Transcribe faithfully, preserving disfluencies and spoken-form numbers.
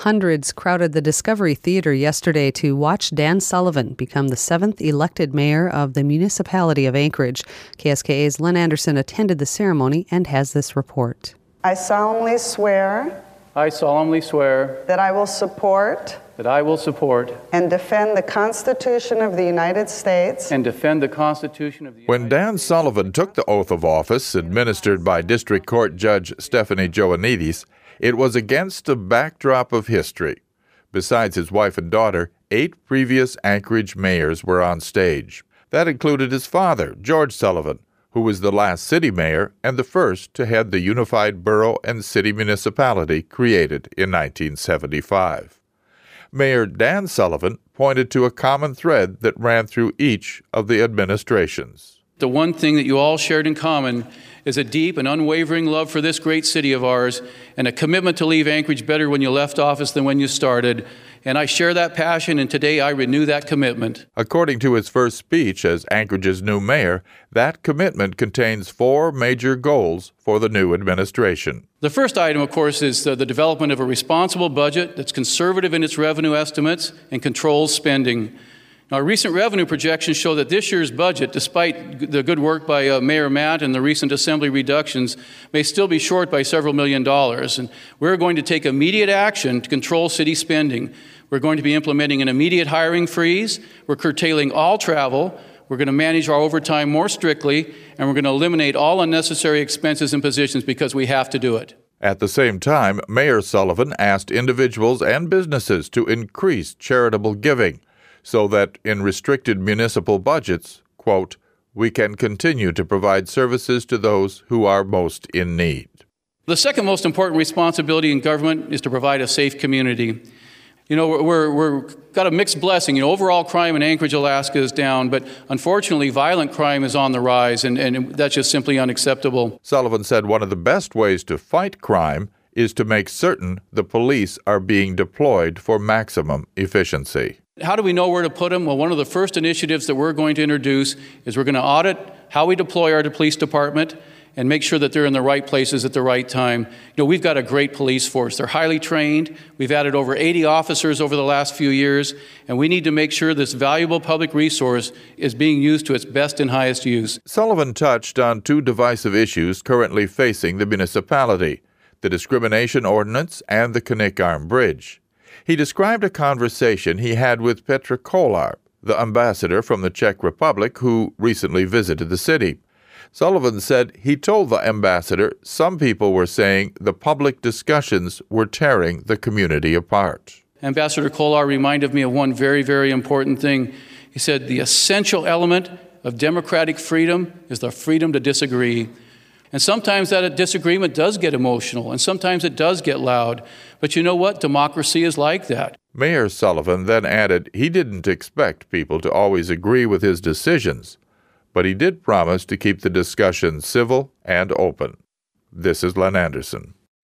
Hundreds crowded the Discovery Theater yesterday to watch Dan Sullivan become the seventh elected mayor of the municipality of Anchorage. K S K A's Len Anderson attended the ceremony and has this report. I solemnly swear I solemnly swear that I will support that I will support and defend the Constitution of the United States and defend the Constitution of the When Dan Sullivan took the oath of office administered by District Court Judge Stephanie Joannidis, it was against a backdrop of history. Besides his wife and daughter, eight previous Anchorage mayors were on stage. That included his father, George Sullivan, who was the last city mayor and the first to head the unified borough and city municipality created in nineteen seventy-five. Mayor Dan Sullivan pointed to a common thread that ran through each of the administrations. The one thing that you all shared in common is a deep and unwavering love for this great city of ours and a commitment to leave Anchorage better when you left office than when you started. And I share that passion, and today I renew that commitment. According to his first speech as Anchorage's new mayor, that commitment contains four major goals for the new administration. The first item, of course, is the, the development of a responsible budget that's conservative in its revenue estimates and controls spending. Now, recent revenue projections show that this year's budget, despite the good work by uh, Mayor Matt and the recent assembly reductions, may still be short by several million dollars. And we're going to take immediate action to control city spending. We're going to be implementing an immediate hiring freeze. We're curtailing all travel. We're going to manage our overtime more strictly, and we're going to eliminate all unnecessary expenses and positions because we have to do it. At the same time, Mayor Sullivan asked individuals and businesses to increase charitable giving, so that in restricted municipal budgets, quote, we can continue to provide services to those who are most in need. The second most important responsibility in government is to provide a safe community. You know, we're, we're got a mixed blessing. You know, overall crime in Anchorage, Alaska is down, but unfortunately violent crime is on the rise, and, and that's just simply unacceptable. Sullivan said one of the best ways to fight crime is to make certain the police are being deployed for maximum efficiency. How do we know where to put them? Well, one of the first initiatives that we're going to introduce is we're going to audit how we deploy our police department and make sure that they're in the right places at the right time. You know, we've got a great police force. They're highly trained. We've added over eighty officers over the last few years, and we need to make sure this valuable public resource is being used to its best and highest use. Sullivan touched on two divisive issues currently facing the municipality: the discrimination ordinance and the Knik Arm Bridge. He described a conversation he had with Petr Kolar, the ambassador from the Czech Republic who recently visited the city. Sullivan said he told the ambassador some people were saying the public discussions were tearing the community apart. Ambassador Kolar reminded me of one very, very important thing. He said the essential element of democratic freedom is the freedom to disagree. And sometimes that disagreement does get emotional, and sometimes it does get loud. But you know what? Democracy is like that. Mayor Sullivan then added he didn't expect people to always agree with his decisions, but he did promise to keep the discussion civil and open. This is Len Anderson.